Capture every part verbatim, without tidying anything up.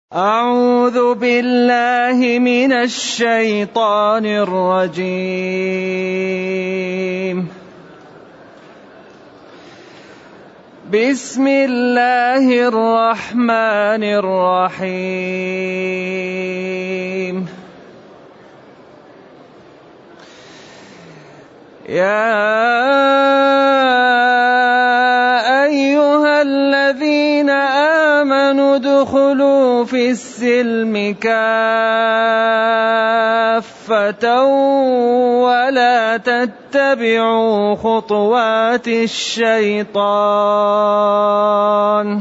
أعوذ بالله من الشيطان الرجيم. بسم الله الرحمن الرحيم. يا أيها الذين آمنوا ادخلوا في السلم كافة ولا تتبعوا خطوات الشيطان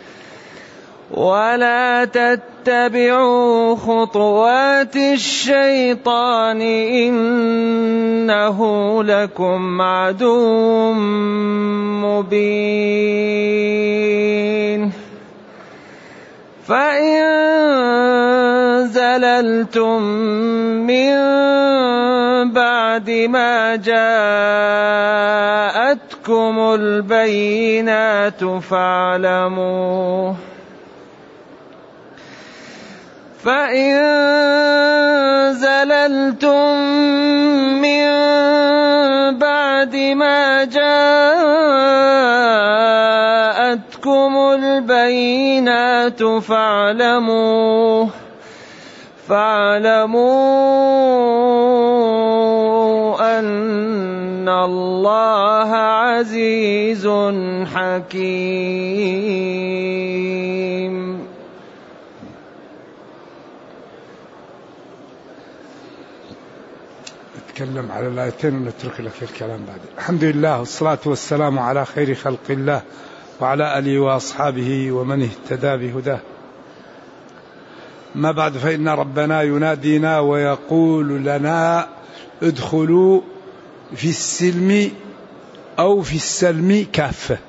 ولا تتبعوا خطوات الشيطان إنه لكم عدو مبين. فإن زللتم من بعد ما جاءتكم البينات فاعلموا فإن زللتم من بعد ما جاءتكم البينات فاعلموا فاعلموا أن الله عزيز حكيم. نتكلم على الآيتين ونترك لك الكلام بعد. الحمد لله والصلاة والسلام على خير خلق الله وعلى آله وأصحابه ومن اهتدى بهداه. ما بعد، فإن ربنا ينادينا ويقول لنا ادخلوا في السلم أو في السلم كافة.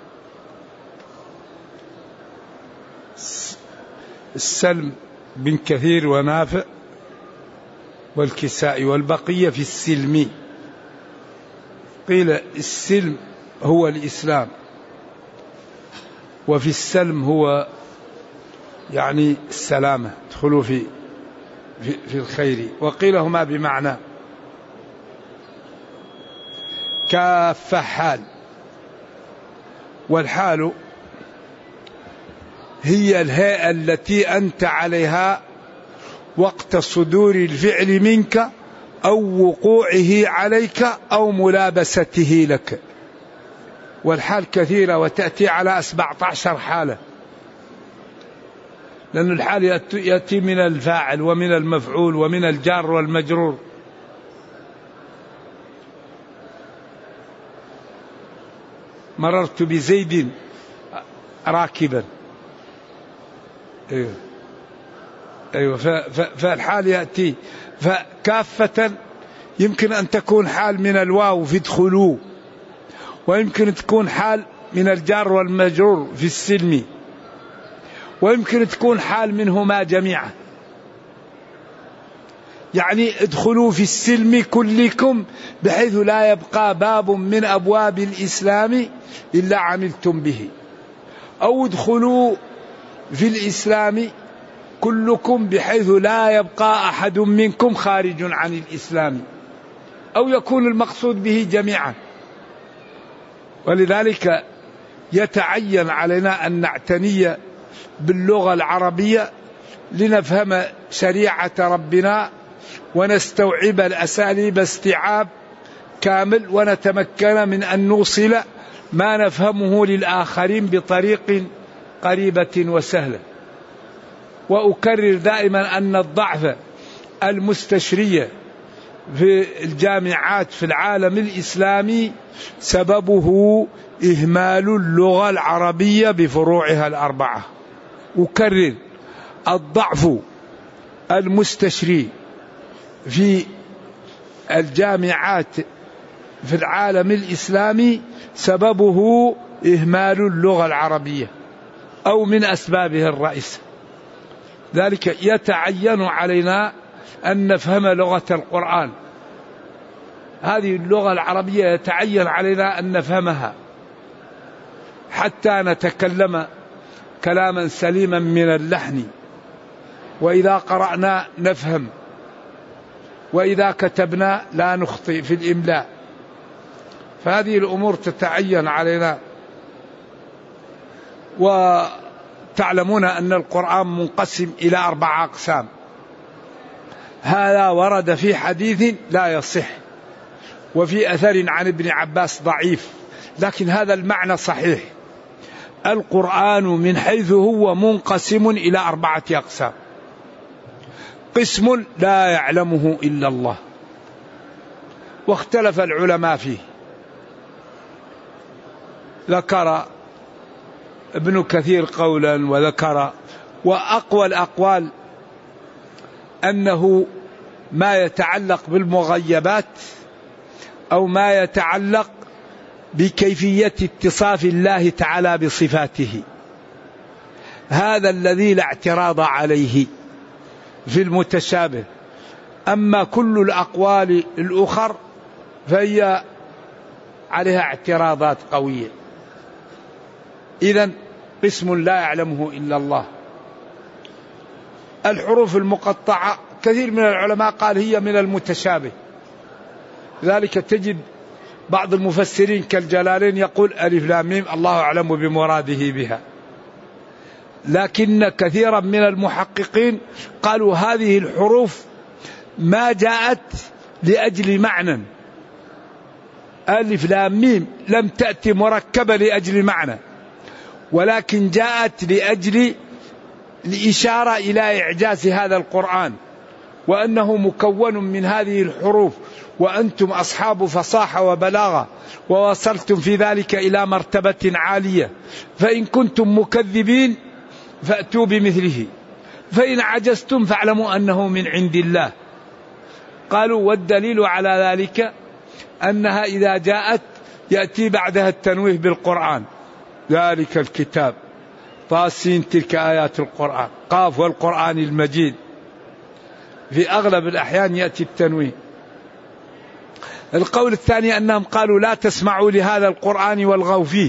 السلم بن كثير ونافع والكسائي والبقية في السلم. قيل السلم هو الإسلام، وفي السلم هو يعني السلامة، ادخلوا في, في, في الخير. وقيل هما بمعنى كافة حال، والحال هي الهيئة التي أنت عليها وقت صدور الفعل منك أو وقوعه عليك أو ملابسته لك. والحال كثيرة وتأتي على سبعة عشر حالة، لأن الحال يأتي من الفاعل ومن المفعول ومن الجار والمجرور. مررت بزيد راكبا. أيوه أيوة فالحال يأتي فكافة. يمكن أن تكون حال من الواو في ادخلوا، ويمكن تكون حال من الجار والمجرور في السلم، ويمكن تكون حال منهما جميعا. يعني ادخلوا في السلم كلكم بحيث لا يبقى باب من أبواب الإسلام إلا عملتم به، أو ادخلوا في الإسلام كلكم بحيث لا يبقى أحد منكم خارج عن الإسلام، أو يكون المقصود به جميعا. ولذلك يتعين علينا أن نعتني باللغة العربية لنفهم شريعة ربنا ونستوعب الأساليب استيعاب كامل، ونتمكن من أن نوصل ما نفهمه للآخرين بطريق قريبة وسهلة. وأكرر دائما أن الضعف المستشري في الجامعات في العالم الإسلامي سببه إهمال اللغة العربية بفروعها الأربعة. أكرر، الضعف المستشري في الجامعات في العالم الإسلامي سببه إهمال اللغة العربية أو من أسبابه الرئيسة. ذلك يتعين علينا أن نفهم لغة القرآن. هذه اللغة العربية يتعين علينا أن نفهمها حتى نتكلم كلاما سليما من اللحن وإذا قرأنا نفهم، وإذا كتبنا لا نخطئ في الإملاء. فهذه الأمور تتعين علينا. وتعلمون أن القرآن منقسم إلى أربع أقسام. هذا ورد في حديث لا يصح، وفي أثر عن ابن عباس ضعيف، لكن هذا المعنى صحيح. القرآن من حيث هو منقسم إلى أربعة أقسام. قسم لا يعلمه إلا الله، واختلف العلماء فيه. ذكر ابن كثير قولا وذكر، وأقوى الأقوال أنه ما يتعلق بالمغيبات أو ما يتعلق بكيفية اتصاف الله تعالى بصفاته، هذا الذي لا اعتراض عليه في المتشابه. أما كل الأقوال الأخر فهي عليها اعتراضات قوية. إذن قسم لا يعلمه إلا الله. الحروف المقطعة كثير من العلماء قال هي من المتشابه، ذلك تجد بعض المفسرين كالجلالين يقول ألف لام ميم الله أعلم بمراده بها، لكن كثيرا من المحققين قالوا هذه الحروف ما جاءت لأجل معنى. ألف لام ميم لم تأتي مركبة لأجل معنى، ولكن جاءت لأجل الإشارة إلى إعجاز هذا القرآن، وأنه مكون من هذه الحروف، وأنتم أصحاب فصاحة وبلاغة، ووصلتم في ذلك إلى مرتبة عالية، فإن كنتم مكذبين فأتوا بمثله، فإن عجزتم فاعلموا أنه من عند الله. قالوا والدليل على ذلك أنها إذا جاءت يأتي بعدها التنويه بالقرآن، ذلك الكتاب طاسين تلك آيات القرآن، قاف والقرآن المجيد. في أغلب الأحيان يأتي التنويه. القول الثاني أنهم قالوا لا تسمعوا لهذا القرآن والغوا فيه،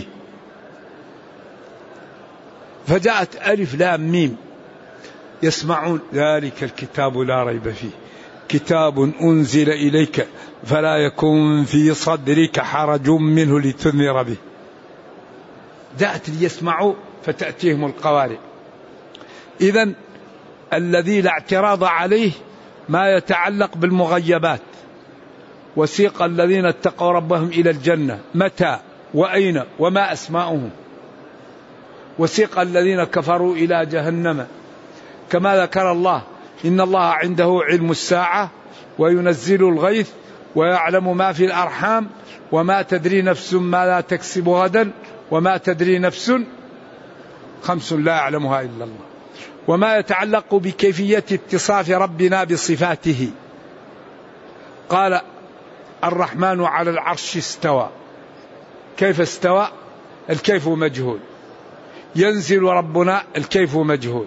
فجاءت ألف لام ميم يسمعون، ذلك الكتاب لا ريب فيه كتاب أنزل إليك فلا يكن في صدرك حرج منه لتنذر به. جاءت ليسمعوا فتأتيهم القوارئ. إذن الذي لا اعتراض عليه ما يتعلق بالمغيبات. وسيق الذين اتقوا ربهم إلى الجنة، متى وأين وما أسماؤهم. وسيق الذين كفروا إلى جهنم، كما ذكر الله إن الله عنده علم الساعة وينزل الغيث ويعلم ما في الأرحام وما تدري نفس ما لا تكسب غدا وما تدري نفس، خمس لا يعلمها إلا الله. وما يتعلق بكيفية اتصاف ربنا بصفاته، قال الرحمن على العرش استوى، كيف استوى؟ الكيف مجهول. ينزل ربنا، الكيف مجهول.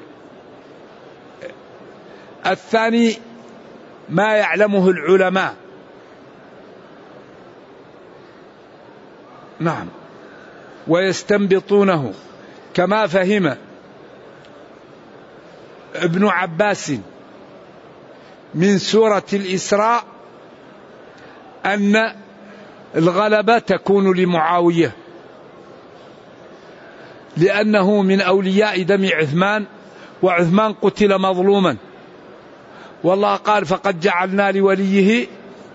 الثاني ما يعلمه العلماء، نعم، ويستنبطونه، كما فهم ابن عباس من سورة الإسراء أن الغلبة تكون لمعاوية لأنه من أولياء دم عثمان، وعثمان قتل مظلوما، والله قال فقد جعلنا لوليه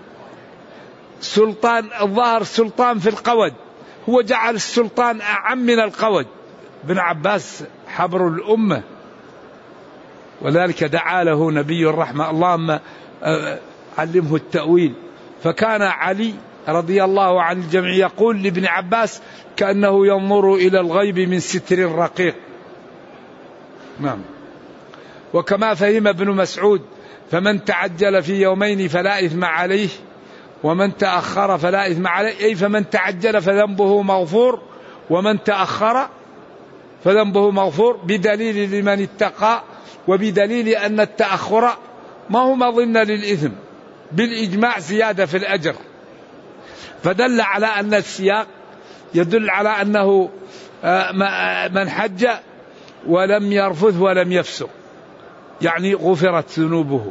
سلطان. الظاهر سلطان في القود، هو جعل السلطان أعم من القود. ابن عباس حبر الأمة، ولذلك دعا له نبي الرحمة اللهم علمه التأويل. فكان علي رضي الله عن الجميع يقول لابن عباس كأنه ينظر إلى الغيب من ستر رقيق. نعم. وكما فهم ابن مسعود فمن تعجل في يومين فلا إثم عليه ومن تأخر فلا إثم عليه، أي فمن تعجل فذنبه مغفور ومن تأخر فذنبه مغفور، بدليل لمن اتقى، وبدليل أن التأخر ما هو مظنة للإثم، بالإجماع زيادة في الأجر. فدل على أن السياق يدل على أنه من حج ولم يرفث ولم يفسق يعني غفرت ذنوبه.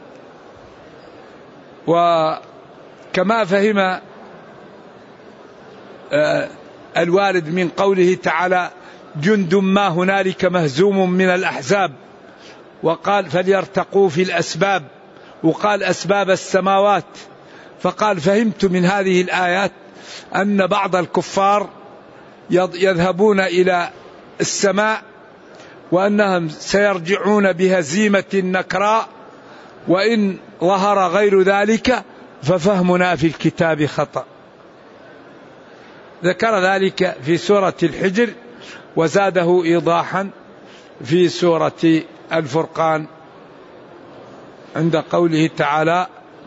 وكما فهم الوارد من قوله تعالى جند ما هنالك مهزوم من الأحزاب، وقال فليرتقوا في الأسباب، وقال أسباب السماوات، فقال فهمت من هذه الآيات أن بعض الكفار يذهبون إلى السماء وأنهم سيرجعون بهزيمة نكراء، وإن ظهر غير ذلك ففهمنا في الكتاب خطأ. ذكر ذلك في سورة الحجر وزاده إيضاحا في سورة الفرقان عند قوله تعالى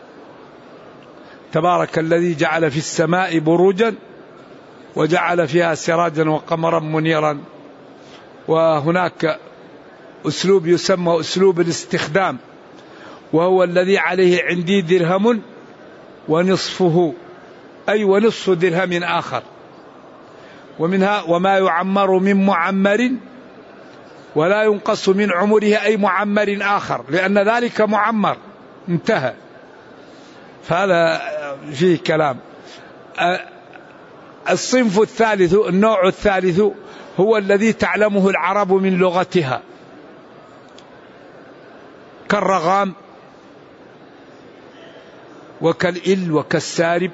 تبارك الذي جعل في السماء بروجا وجعل فيها سراجا وقمرا منيرا. وهناك أسلوب يسمى أسلوب الاستخدام، وهو الذي عليه عندي درهم ونصفه، أي ونصف درهم آخر. ومنها وما يعمر من معمر ولا ينقص من عمره أي معمر آخر، لأن ذلك معمر انتهى. فهذا فيه كلام. الصنف الثالث، النوع الثالث، هو الذي تعلمه العرب من لغتها كالرغام وكالإل وكالسارب،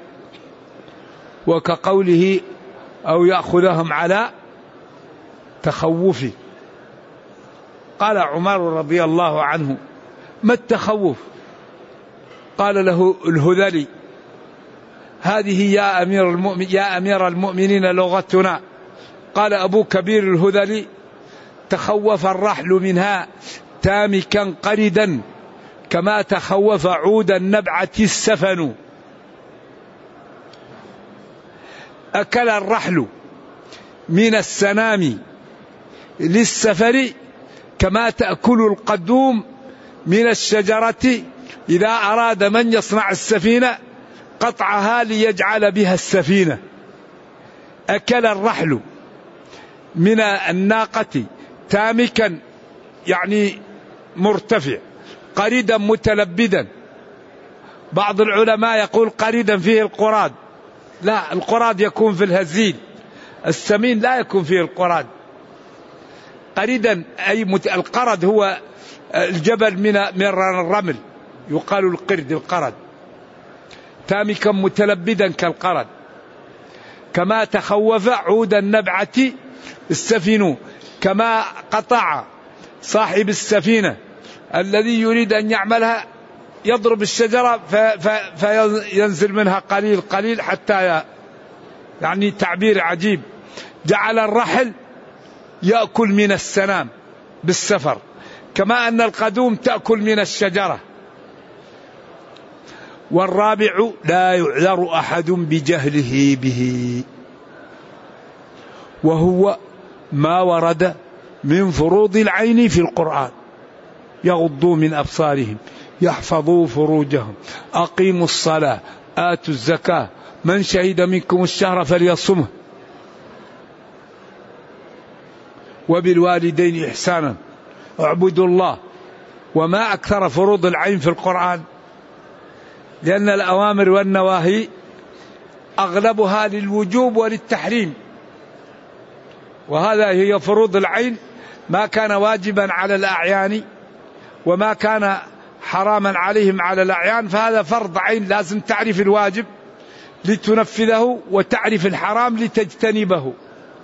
وكقوله أو يأخذهم على تخوفه. قال عمر رضي الله عنه ما التخوف؟ قال له الهذلي هذه يا أمير المؤمن يا أمير المؤمنين لغتنا. قال أبو كبير الهذلي تخوف الرحل منها تامكا قردا كما تخوف عود النبعة السفن. أكل الرحل من السنام للسفر كما تأكل القدوم من الشجرة إذا أراد من يصنع السفينة قطعها ليجعل بها السفينة. أكل الرحل من الناقة تامكا يعني مرتفع، قريدا متلبدا. بعض العلماء يقول قريدا فيه القراد، لا، القراد يكون في الهزيل، السمين لا يكون فيه القراد. قريدا أي مت... القرد هو الجبل من من الرمل، يقال القرد القرد. تامكا متلبدا كالقرد كما تخوف عود النبعة السفن، كما قطع صاحب السفينة الذي يريد أن يعملها يضرب الشجرة فينزل منها قليل قليل حتى ي... يعني تعبير عجيب. جعل الرحل يأكل من السنام بالسفر كما أن القدوم تأكل من الشجرة. والرابع لا يعذر أحد بجهله به، وهو ما ورد من فروض العين في القرآن. يغضوا من أبصارهم يحفظوا فروجهم أقيموا الصلاة آتوا الزكاة من شهد منكم الشهر فليصمه وبالوالدين إحسانا اعبدوا الله. وما أكثر فروض العين في القرآن، لأن الأوامر والنواهي أغلبها للوجوب وللتحريم، وهذا هي فروض العين ما كان واجبا على الأعيان وما كان حراما عليهم على الأعيان، فهذا فرض عين لازم تعرف الواجب لتنفذه وتعرف الحرام لتجتنبه.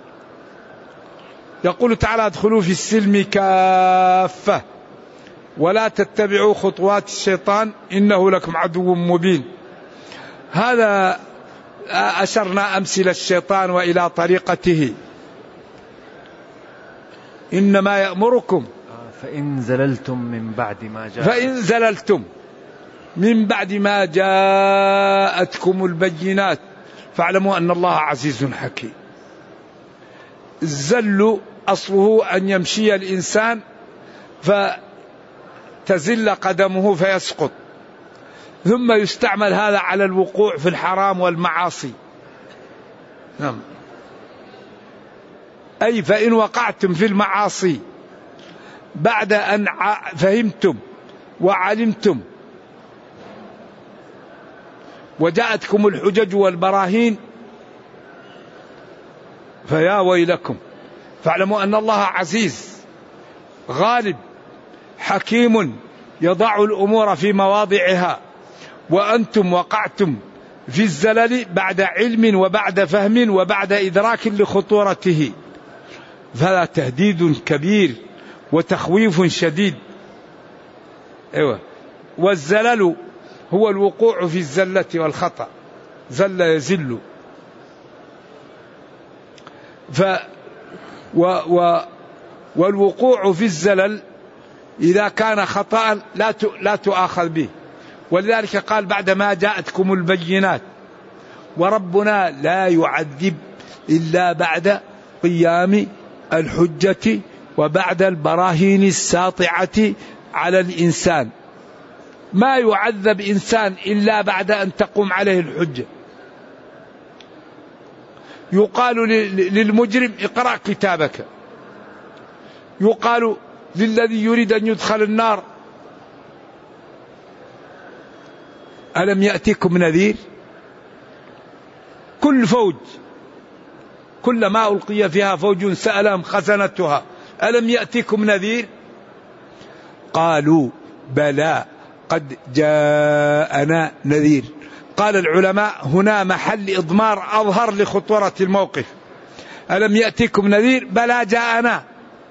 يقول تعالى ادخلوا في السلم كافة ولا تتبعوا خطوات الشيطان إنه لكم عدو مبين. هذا أشرنا أمس إلى الشيطان وإلى طريقته. إنما يأمركم فإن زللتم من بعد ما جاء فإن زللتم من بعد ما جاءتكم البينات فاعلموا أن الله عزيز حكيم. الزل أصله أن يمشي الإنسان فتزل قدمه فيسقط، ثم يستعمل هذا على الوقوع في الحرام والمعاصي. نعم. أي فإن وقعتم في المعاصي بعد أن فهمتم وعلمتم وجاءتكم الحجج والبراهين فيا ويلكم. فاعلموا أن الله عزيز غالب حكيم يضع الأمور في مواضعها، وأنتم وقعتم في الزلل بعد علم وبعد فهم وبعد إدراك لخطورته، فلا تهديد كبير وتخويف شديد. أيوة. والزلل هو الوقوع في الزلة والخطأ، زل يزل. ف و و والوقوع في الزلل إذا كان خطأ لا لا تؤاخذ به، ولذلك قال بعدما جاءتكم البينات وربنا لا يعذب إلا بعد قيام الحجة وبعد البراهين الساطعة على الإنسان. ما يعذب إنسان إلا بعد أن تقوم عليه الحجة. يقال للمجرم اقرأ كتابك، يقال للذي يريد أن يدخل النار ألم يأتكم نذير. كل فوج كلما ألقي فيها فوج سألهم خزنتها ألم يأتكم نذير قالوا بلى قد جاءنا نذير. قال العلماء هنا محل إضمار أظهر لخطورة الموقف. ألم يأتكم نذير بلى جاءنا،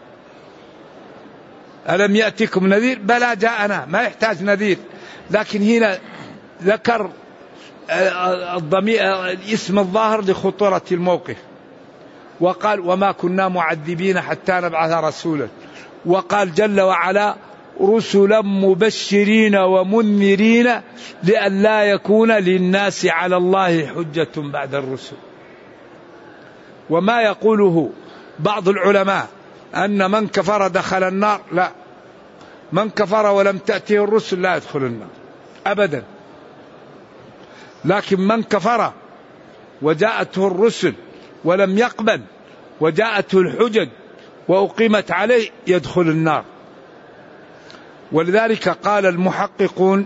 ألم يأتكم نذير بلى جاءنا، ما يحتاج نذير. لكن هنا ذكر الضمير الاسم الظاهر لخطورة الموقف، وقال وما كنا معذبين حتى نبعث رسولا، وقال جل وعلا رسلا مبشرين ومنذرين لئلا يكون للناس على الله حجة بعد الرسل. وما يقوله بعض العلماء أن من كفر دخل النار، لا، من كفر ولم تأته الرسل لا يدخل النار أبدا. لكن من كفر وجاءته الرسل ولم يقبل وجاءته الحجج وأقيمت عليه يدخل النار. ولذلك قال المحققون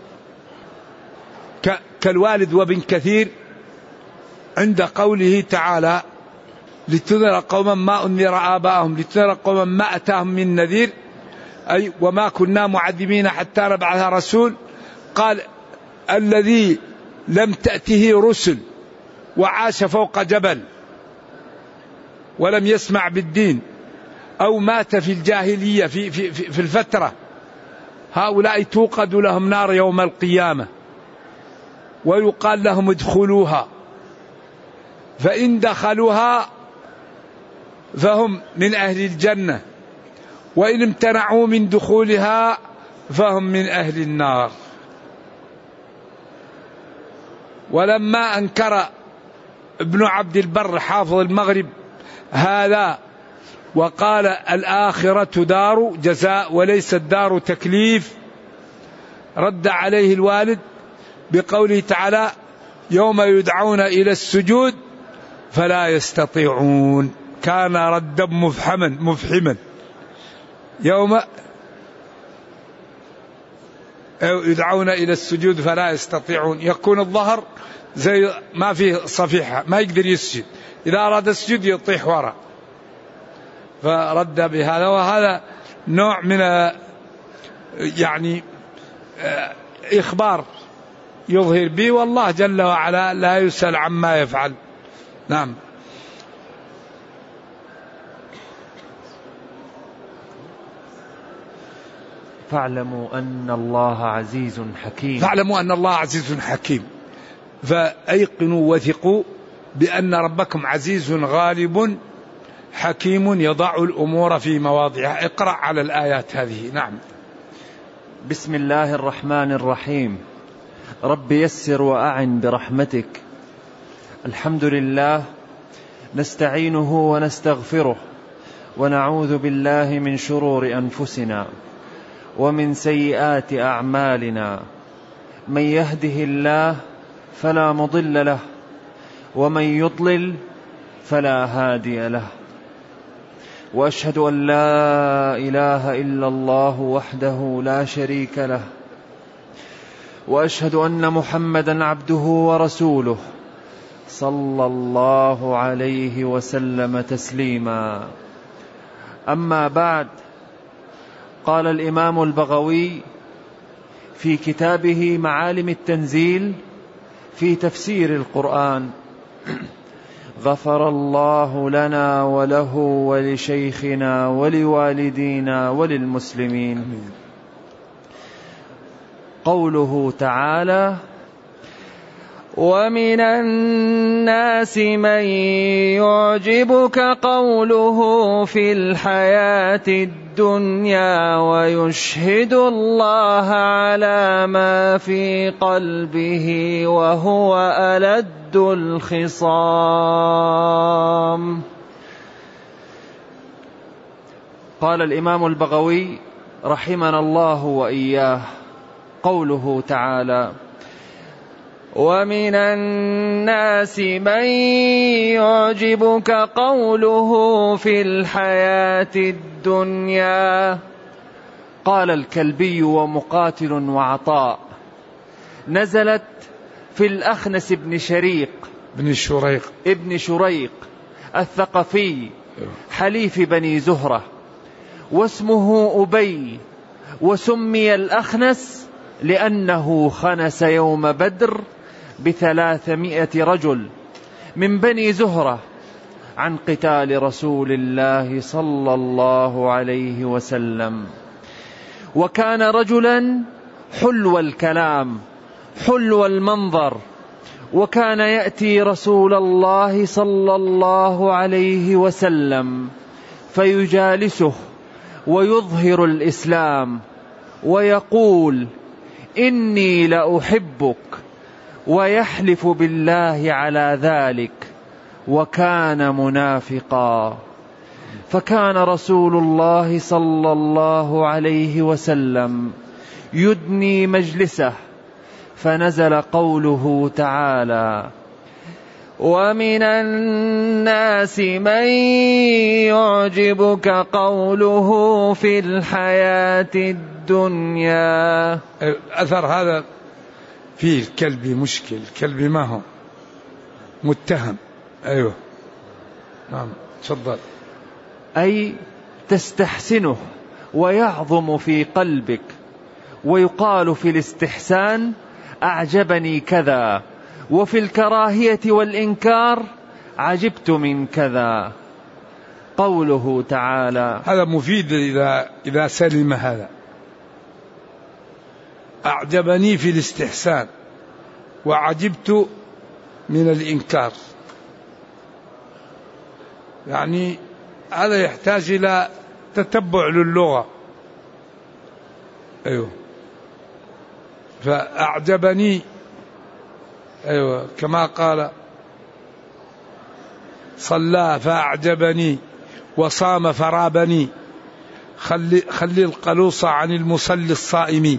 كالوالد وابن كثير عند قوله تعالى لتنذر قوما ما أنذر آباءهم لتنذر قوما ما أتاهم من نذير، أي وما كنا معذبين حتى نبعث رسول. قال الذي لم تأته رسل وعاش فوق جبل ولم يسمع بالدين أو مات في الجاهلية في, في, في, في الفترة، هؤلاء توقد لهم نار يوم القيامة ويقال لهم ادخلوها، فإن دخلوها فهم من أهل الجنة، وإن امتنعوا من دخولها فهم من أهل النار. ولما أنكر ابن عبد البر حافظ المغرب هذا وقال الآخرة دار جزاء وليست دار تكليف، رد عليه الوالد بقوله تعالى يوم يدعون إلى السجود فلا يستطيعون، كان ردا مفحما مفحما. يوم يدعون إلى السجود فلا يستطيعون، يكون الظهر زي ما فيه صفيحة ما يقدر يسجد، إذا أراد السجود يطيح وراء، فرد بهذا. وهذا نوع من يعني إخبار يظهر به، والله جل وعلا لا يسأل عما يفعل. نعم. فاعلموا أن الله عزيز حكيم. فاعلموا أن الله عزيز حكيم، فأيقنوا وثقوا بأن ربكم عزيز غالب حكيم يضع الأمور في مواضعها. اقرأ على الآيات هذه. نعم. بسم الله الرحمن الرحيم. رب يسر وأعن برحمتك. الحمد لله نستعينه ونستغفره ونعوذ بالله من شرور أنفسنا ومن سيئات أعمالنا، من يهده الله فلا مضل له ومن يضلل فلا هادي له، وأشهد أن لا إله إلا الله وحده لا شريك له، وأشهد أن محمدا عبده ورسوله صلى الله عليه وسلم تسليما. أما بعد، قال الإمام البغوي في كتابه معالم التنزيل في تفسير القرآن: غفر الله لنا وله ولشيخنا ولوالدينا وللمسلمين. قوله تعالى: ومن الناس من يعجبك قوله في الحياة الدنيا ويشهد الله على ما في قلبه وهو ألد الخصام. قال الإمام البغوي رحمنا الله وإياه: قوله تعالى: ومن الناس من يعجبك قوله في الحياة الدنيا. قال الكلبي ومقاتل وعطاء: نزلت في الأخنس بن شريق بن شريق ابن شريق الثقفي حليف بني زهرة، واسمه أبي، وسمي الأخنس لأنه خنس يوم بدر بثلاثمائة رجل من بني زهرة عن قتال رسول الله صلى الله عليه وسلم. وكان رجلا حلو الكلام حلو المنظر، وكان يأتي رسول الله صلى الله عليه وسلم فيجالسه ويظهر الإسلام ويقول: إني لأحبك، ويحلف بالله على ذلك، وكان منافقا. فكان رسول الله صلى الله عليه وسلم يدني مجلسه، فنزل قوله تعالى: ومن الناس من يعجبك قوله في الحياة الدنيا. أثر هذا فيه الكلب مشكل، الكلب ما هو متهم. أيوه نعم تفضل. أي تستحسنه ويعظم في قلبك. ويقال في الاستحسان: أعجبني كذا، وفي الكراهية والإنكار: عجبت من كذا. قوله تعالى: هذا مفيد إذا إذا سلم هذا. أعجبني في الاستحسان، وعجبت من الإنكار. يعني هذا يحتاج إلى تتبع للغة. أيوه فأعجبني، أيوه كما قال: صلى فأعجبني وصام فرابني، خلي, خلي القلوص عن المصلي الصائمين.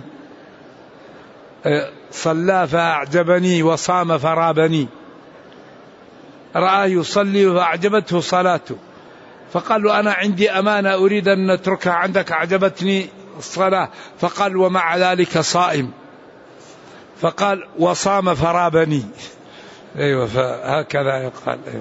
صلى فأعجبني وصام فرابني، رآه يصلي فأعجبته صلاته، فقالوا: أنا عندي أمانة أريد أن نتركها عندك، أعجبتني الصلاة. فقال: ومع ذلك صائم. فقال: وصام فرابني. أيوة فهكذا يقال. أيوة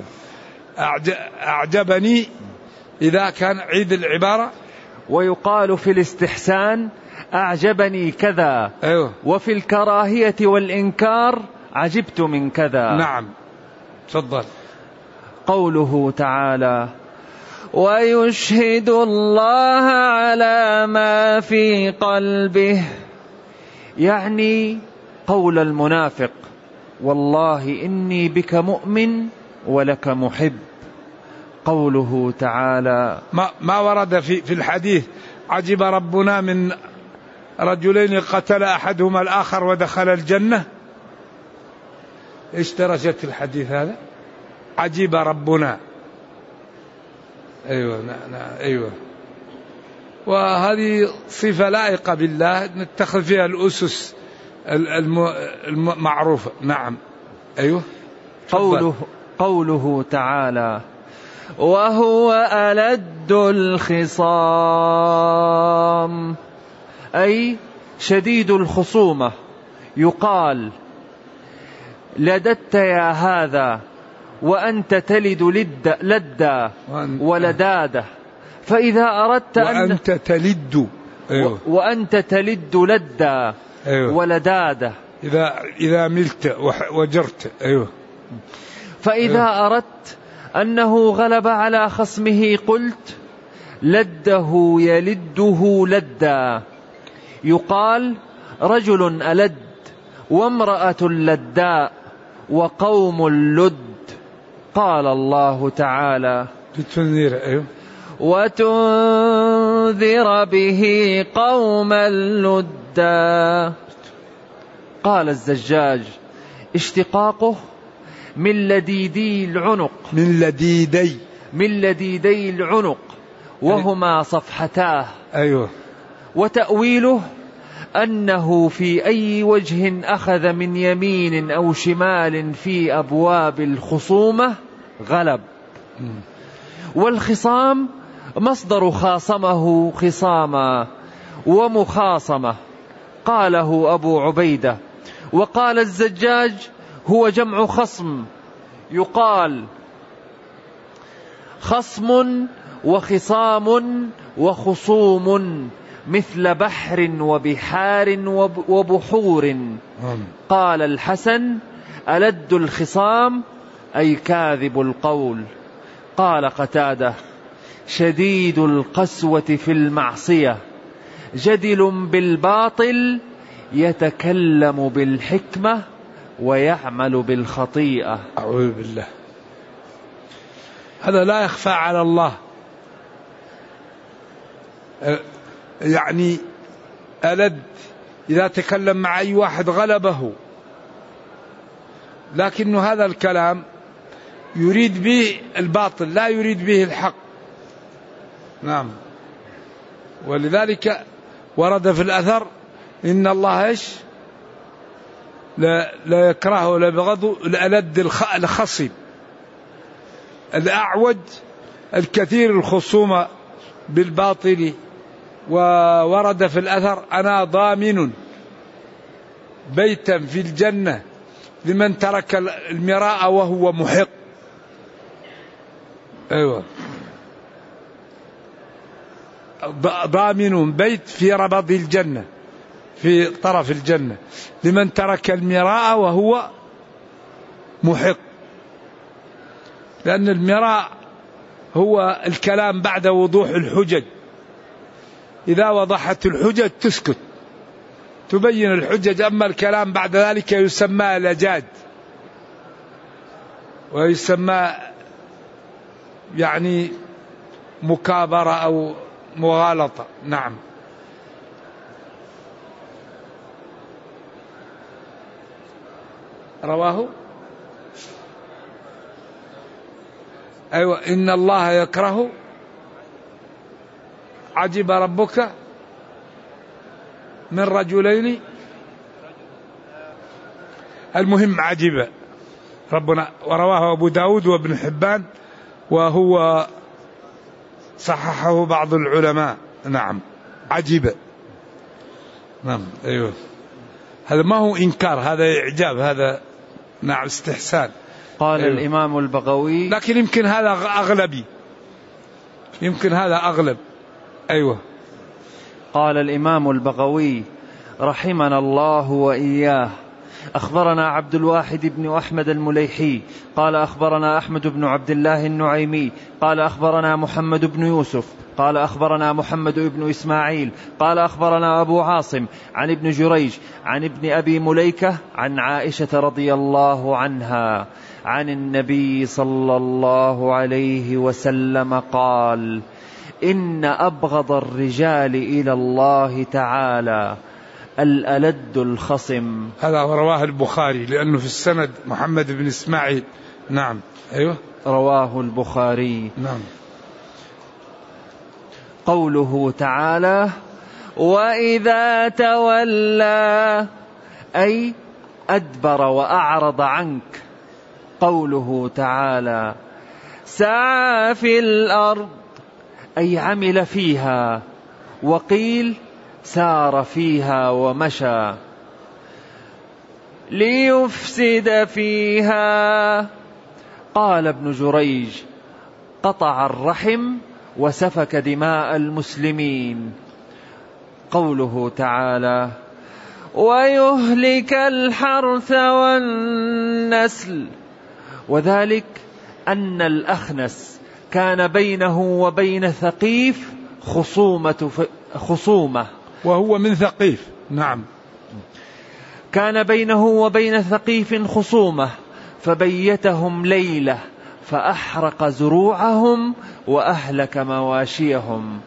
أعجبني إذا كان عيد العبارة. ويقال في الاستحسان: أعجبني كذا. أيوة. وفي الكراهية والإنكار: عجبت من كذا. نعم تفضل. قوله تعالى: ويشهد الله على ما في قلبه. يعني قول المنافق: والله إني بك مؤمن ولك محب. قوله تعالى: ما, ما ورد في, في الحديث: عجب ربنا من رجلين قتل أحدهما الآخر ودخل الجنة. إيش درجة الحديث هذا؟ عجب ربنا. أيوة نعم أيوة. وهذه صفة لائقة بالله نتخذ فيها الأسس المعروفة. نعم أيوة. قوله, قوله تعالى: وهو ألد الخصام، أي شديد الخصومة. يقال لددت يا هذا وأنت تلد لد لدا ولدادة. فإذا أردت أن وأنت تلد أيوه. وأنت تلد لدا أيوه. ولدادة إذا إذا ملت وجرت أيوه. فإذا أيوه. أردت أنه غلب على خصمه قلت لده يلده لدا. يقال رجل ألد وامرأة لداء وقوم لد. قال الله تعالى لتنذر أيوه. وتنذر به قوما لدا. قال الزجاج اشتقاقه من لديدي العنق، من لديدي من لديدي العنق وهما صفحتاه. أيوه. وتأويله أنه في أي وجه أخذ من يمين أو شمال في أبواب الخصومة غلب. والخصام مصدر خاصمه خصاما ومخاصمة، قاله أبو عبيدة. وقال الزجاج هو جمع خصم، يقال خصم وخصام وخصوم مثل بحر وبحار وبحور. قال الحسن ألد الخصام أي كاذب القول. قال قتادة شديد القسوة في المعصية جدل بالباطل يتكلم بالحكمة ويعمل بالخطيئة. أعوذ بالله. هذا لا يخفى على الله. يعني ألد إذا تكلم مع أي واحد غلبه، لكن هذا الكلام يريد به الباطل لا يريد به الحق. نعم. ولذلك ورد في الأثر إن الله إيش لا, لا يكرهه ولا يبغضه الألد الخصم الأعوج الكثير الخصومة بالباطل. وورد في الأثر أنا ضامن بيتا في الجنة لمن ترك المراء وهو محق. أيوة. ضامن بيت في ربض الجنة في طرف الجنة لمن ترك المراء وهو محق. لأن المراء هو الكلام بعد وضوح الحجج. إذا وضحت الحجج تسكت تبين الحجج، أما الكلام بعد ذلك يسمى لجاج ويسمى يعني مكابرة أو مغالطة. نعم. رواه أيوة إن الله يكره عجب ربك من رجلين. المهم عجب ربنا. ورواه أبو داود وابن حبان وهو صححه بعض العلماء. نعم عجب. نعم أيوه. هذا ما هو إنكار، هذا إعجاب، هذا نعم استحسان. قال أيوه. الإمام البغوي لكن يمكن هذا أغلبي، يمكن هذا أغلب. أيوه. قال الإمام البغوي رحمنا الله وإياه أخبرنا عبد الواحد بن أحمد المليحي قال أخبرنا أحمد بن عبد الله النعيمي قال أخبرنا محمد بن يوسف قال أخبرنا محمد بن إسماعيل قال أخبرنا أبو عاصم عن ابن جريج عن ابن أبي مليكة عن عائشة رضي الله عنها عن النبي صلى الله عليه وسلم قال إن أبغض الرجال إلى الله تعالى الألد الخصم. هذا رواه البخاري لأنه في السند محمد بن إسماعيل. نعم أيوه رواه البخاري. نعم. قوله تعالى وإذا تولى أي أدبر وأعرض عنك. قوله تعالى سعى في الأرض أي عمل فيها، وقيل سار فيها ومشى. ليفسد فيها، قال ابن جريج قطع الرحم وسفك دماء المسلمين. قوله تعالى ويهلك الحرث والنسل، وذلك أن الأخنس كان بينه وبين ثقيف خصومة, خصومة وهو من ثقيف. نعم. كان بينه وبين ثقيف خصومة فبيتهم ليلة فأحرق زروعهم وأهلك مواشيهم.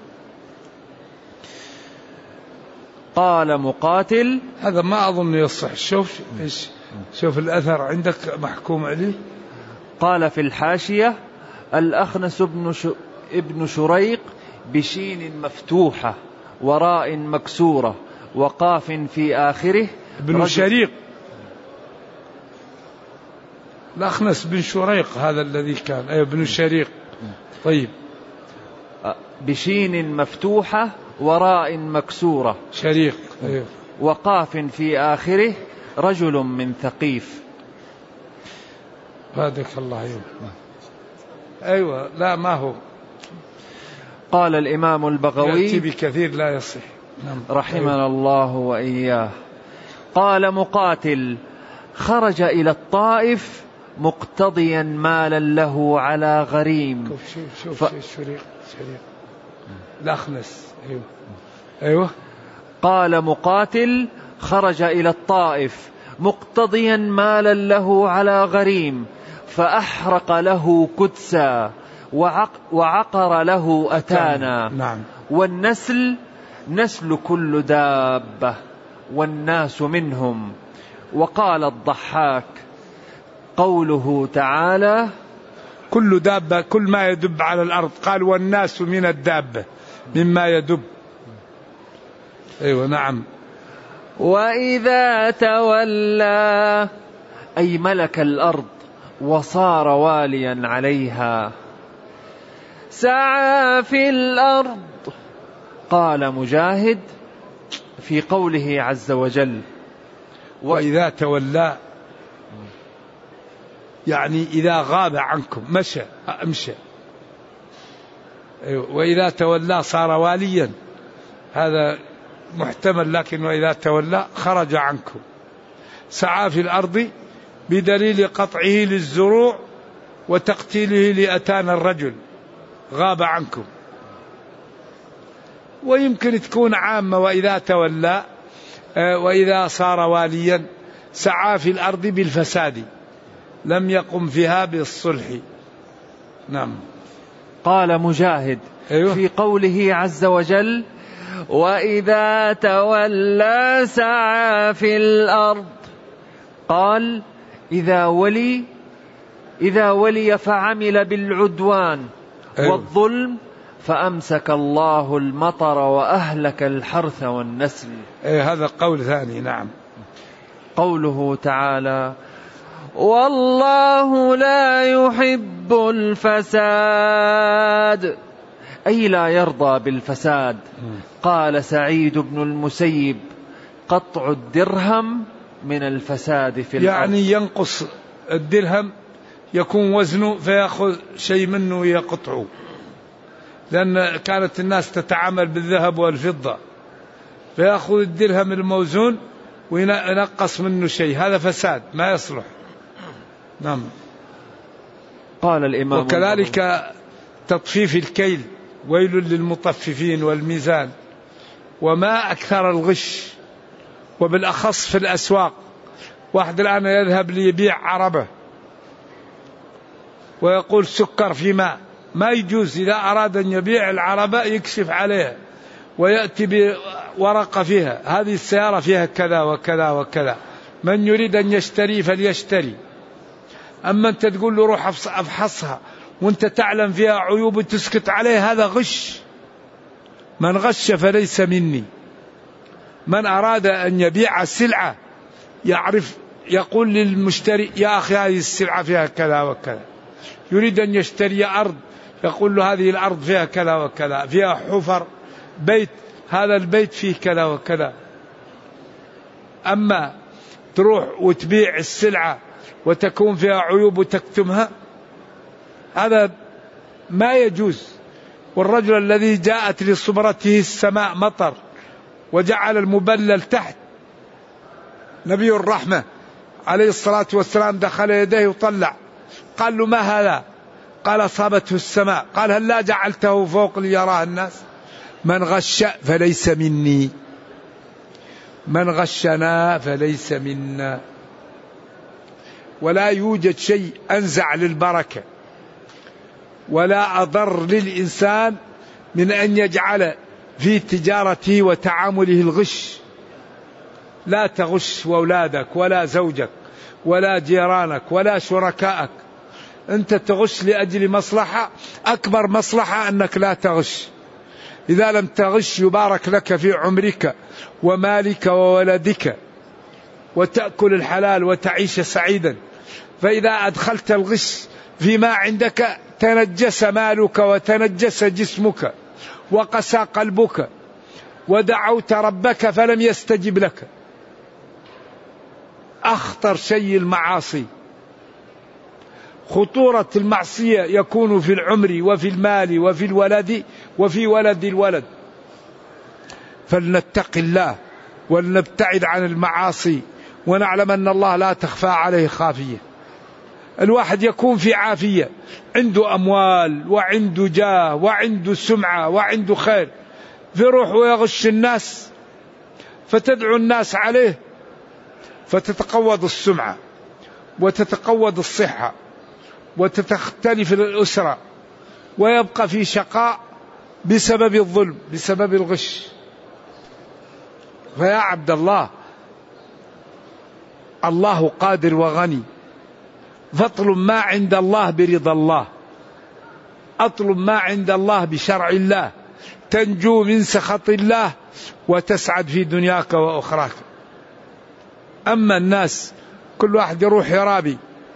قال مقاتل، هذا ما أظن يصح. شوف إيش، شوف الأثر عندك محكوم عليه. قال في الحاشية الأخنس ابن ابن شريق بشين مفتوحة وراء مكسورة وقاف في آخره. ابن شريق، الأخنس بن شريق هذا الذي كان، أي ابن شريق. طيب، بشين مفتوحة وراء مكسورة شريق. أيوه. وقاف في آخره رجل من ثقيف. بارك الله. أيوه. أيوه. لا ما هو. قال الإمام البغوي يأتي بكثير لا يصح. نعم. رحمنا أيوه. الله وإياه. قال مقاتل خرج إلى الطائف مقتضيا مالا له على غريم. شوف شوف ف... شريق شريق الأخنس. أيوه. أيوه. قال مقاتل خرج إلى الطائف مقتضيا مالا له على غريم فأحرق له كدسا وعق وعقر له أتانا. نعم. والنسل نسل كل دابة والناس منهم. وقال الضحاك قوله تعالى كل دابة، كل ما يدب على الأرض. قال والناس من الدابة مما يدب. أيوة. نعم. وإذا تولى أي ملك الأرض وصار واليا عليها. سعى في الأرض، قال مجاهد في قوله عز وجل وإذا تولى يعني إذا غاب عنكم مشى أمشى. وإذا تولى صار واليا، هذا محتمل، لكن وإذا تولى خرج عنكم. سعى في الأرض بدليل قطعه للزروع وتقتيله لأتان الرجل، غاب عنكم. ويمكن تكون عامة وإذا تولى وإذا صار واليا. سعى في الأرض بالفساد، لم يقم فيها بالصلح. نعم. قال مجاهد أيوه. في قوله عز وجل وإذا تولى سعى في الأرض، قال إذا ولي إذا ولي فعمل بالعدوان أيوه. والظلم فأمسك الله المطر وأهلك الحرث والنسل. أيه هذا قول ثاني. نعم. قوله تعالى والله لا يحب الفساد أي لا يرضى بالفساد. قال سعيد بن المسيب قطع الدرهم من الفساد في الأرض، يعني ينقص الدرهم، يكون وزنه فيأخذ شيء منه يقطعه، لأن كانت الناس تتعامل بالذهب والفضة، فيأخذ الدرهم الموزون وينقص منه شيء، هذا فساد ما يصلح. نعم. قال الإمام وكذلك تطفيف الكيل، ويل للمطففين والميزان. وما أكثر الغش، وبالأخص في الأسواق. واحد الآن يذهب ليبيع عربة ويقول سكر في ماء، ما يجوز. إذا أراد أن يبيع العربة يكشف عليها ويأتي بورقة فيها هذه السيارة فيها كذا وكذا وكذا، من يريد أن يشتري فليشتري. أما أنت تقول له روح أفحصها وأنت تعلم فيها عيوب وتسكت عليه، هذا غش. من غش فليس مني. من أراد أن يبيع السلعة يعرف، يقول للمشتري يا أخي هذه السلعة فيها كذا وكذا، يريد أن يشتري أرض يقول له هذه الأرض فيها كذا وكذا، فيها حفر، بيت هذا البيت فيه كذا وكذا. أما تروح وتبيع السلعة وتكون فيها عيوب وتكتمها، هذا ما يجوز. والرجل الذي جاءت لصبرته السماء مطر وجعل المبلل تحت، نبي الرحمة عليه الصلاة والسلام دخل يديه وطلع، قال له ما هذا؟ قال أصابته السماء. قال هل لا جعلته فوق ليراه الناس؟ من غش فليس مني، من غشنا فليس منا. ولا يوجد شيء أنزع للبركة ولا أضر للإنسان من أن يجعل في تجارته وتعامله الغش. لا تغش أولادك ولا زوجك ولا جيرانك ولا شركائك. أنت تغش لأجل مصلحة، أكبر مصلحة أنك لا تغش. إذا لم تغش يبارك لك في عمرك ومالك وولدك وتأكل الحلال وتعيش سعيدا. فإذا أدخلت الغش فيما عندك تنجس مالك وتنجس جسمك وقسى قلبك ودعوت ربك فلم يستجب لك. أخطر شيء المعاصي. خطورة المعصية يكون في العمر وفي المال وفي الولد وفي ولد الولد. فلنتق الله ولنبتعد عن المعاصي ونعلم أن الله لا تخفى عليه خافية. الواحد يكون في عافية، عنده أموال وعنده جاه وعنده سمعة وعنده خير، فيروح ويغش الناس فتدعو الناس عليه فتتقوض السمعة وتتقوض الصحة وتختلف الأسرة ويبقى في شقاء بسبب الظلم بسبب الغش. فيا عبد الله، الله قادر وغني، فاطلب ما عند الله برضا الله، اطلب ما عند الله بشرع الله، تنجو من سخط الله وتسعد في دنياك وأخراك. أما الناس كل واحد يروح يرابي،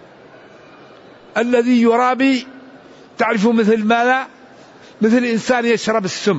الذي يرابي تعرفوا مثل ماذا؟ مثل إنسان يشرب السم.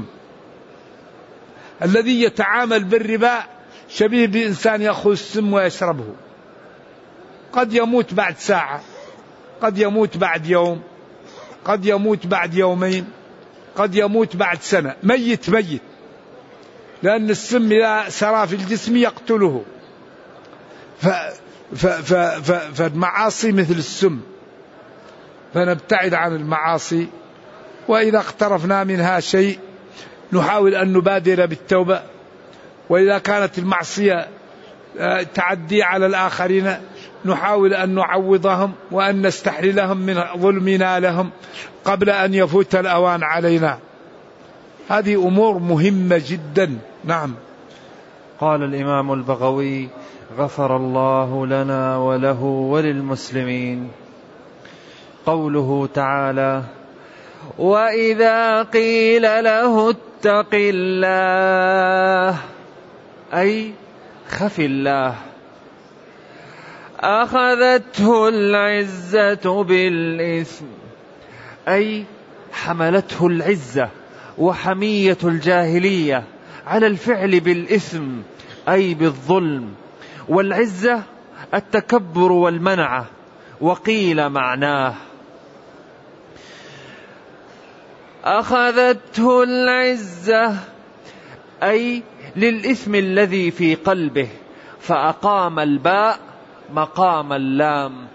الذي يتعامل بالربا شبيه بإنسان يأخذ السم ويشربه، قد يموت بعد ساعة، قد يموت بعد يوم، قد يموت بعد يومين، قد يموت بعد سنة، ميت ميت، لأن السم إذا سرى في الجسم يقتله. ف ف ف ف فالمعاصي مثل السم، فنبتعد عن المعاصي، وإذا اقترفنا منها شيء نحاول أن نبادر بالتوبة، وإذا كانت المعصية تعدي على الآخرين نحاول أن نعوضهم وأن نستحللهم من ظلمنا لهم قبل أن يفوت الأوان علينا. هذه أمور مهمة جدا. نعم. قال الإمام البغوي غفر الله لنا وله وللمسلمين. قوله تعالى: وإذا قيل له اتق الله أي خف الله أخذته العزة بالإثم أي حملته العزة وحمية الجاهلية على الفعل بالإثم أي بالظلم. والعزة التكبر والمنعة. وقيل معناه أخذته العزة أي للإثم الذي في قلبه، فأقام الباء مقام اللام،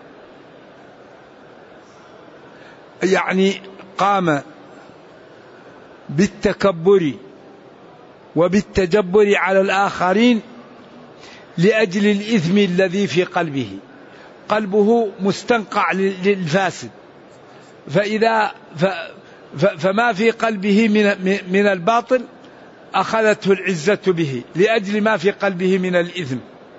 يعني قام بالتكبر وبالتجبر على الآخرين لأجل الإثم الذي في قلبه. قلبه مستنقع للفاسد، فإذا ف فما في قلبه من من الباطل أخذته العزة به لأجل ما في قلبه من الإثم.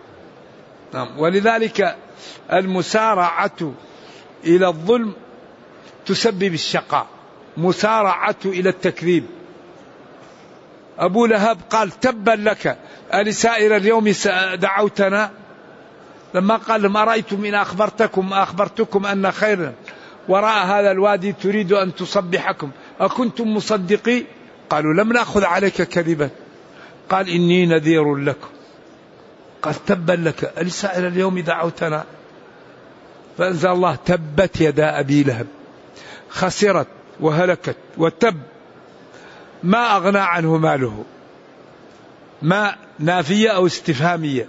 ولذلك المسارعة إلى الظلم تسبب الشقاء، مسارعة إلى التكذيب. أبو لهب قال تبا لك ألسائر اليوم دعوتنا، لما قال لهم أرأيتم إن أخبرتكم أخبرتكم أن خيرا وراء هذا الوادي تريد أن تصبحكم أكنتم مصدقي؟ قالوا لم نأخذ عليك كذبا. قال إني نذير لكم. قال تبا لك أليس إلى اليوم دعوتنا؟ فأنزل الله تبت يدا أبي لهب خسرت وهلكت وتب ما أغنى عنه ماله. ما نافية أو استفهامية.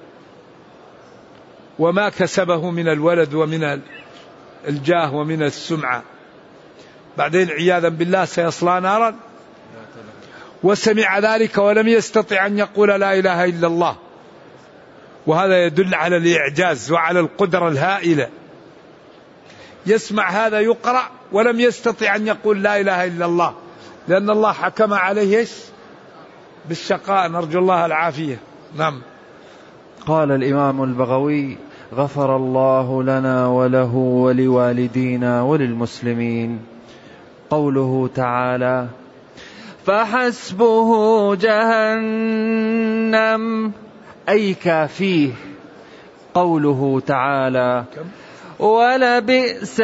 وما كسبه من الولد ومن الجاه ومن السمعة. بعدين عياذا بالله سيصلى نارا. وسمع ذلك ولم يستطع أن يقول لا إله إلا الله. وهذا يدل على الإعجاز وعلى القدرة الهائلة. يسمع هذا يقرأ ولم يستطع أن يقول لا إله إلا الله، لأن الله حكم عليه بالشقاء، نرجو الله العافية. نعم. قال الإمام البغوي غفر الله لنا وله ولوالدينا وللمسلمين. قوله تعالى فحسبه جهنم أي كافيه. قوله تعالى ولبئس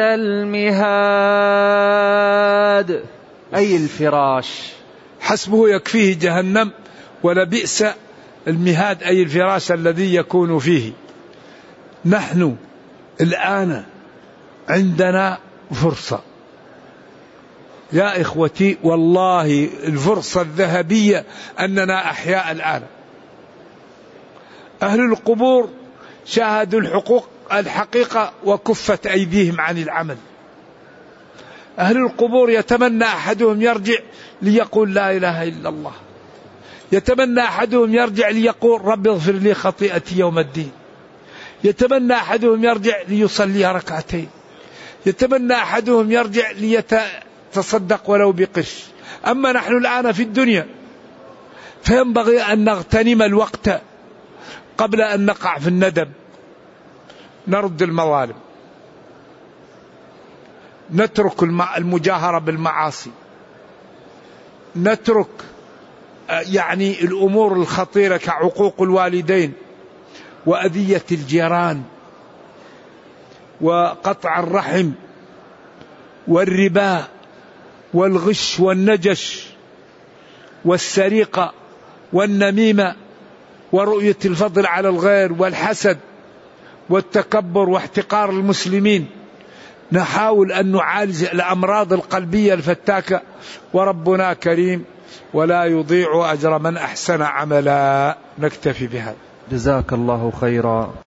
المهاد أي الفراش. حسبه يكفيه جهنم ولبئس المهاد أي الفراش الذي يكون فيه. نحن الآن عندنا فرصة يا إخوتي، والله الفرصة الذهبية أننا أحياء الآن. أهل القبور شاهدوا الحقوق الحقيقة وكفت أيديهم عن العمل. أهل القبور يتمنى أحدهم يرجع ليقول لا إله إلا الله. يتمنى أحدهم يرجع ليقول رب اغفر لي خطيئتي يوم الدين. يتمنى أحدهم يرجع ليصلي ركعتين. يتمنى أحدهم يرجع ليتصدق ولو بقش. أما نحن الآن في الدنيا فينبغي أن نغتنم الوقت قبل أن نقع في الندم. نرد المظالم، نترك المجاهرة بالمعاصي، نترك يعني الأمور الخطيرة كعقوق الوالدين وأذية الجيران وقطع الرحم والربا والغش والنجش والسرقة والنميمة ورؤية الفضل على الغير والحسد والتكبر واحتقار المسلمين. نحاول أن نعالج الأمراض القلبية الفتاكة، وربنا كريم ولا يضيع أجر من أحسن عملا. نكتفي بهذا. جزاك الله خيرا.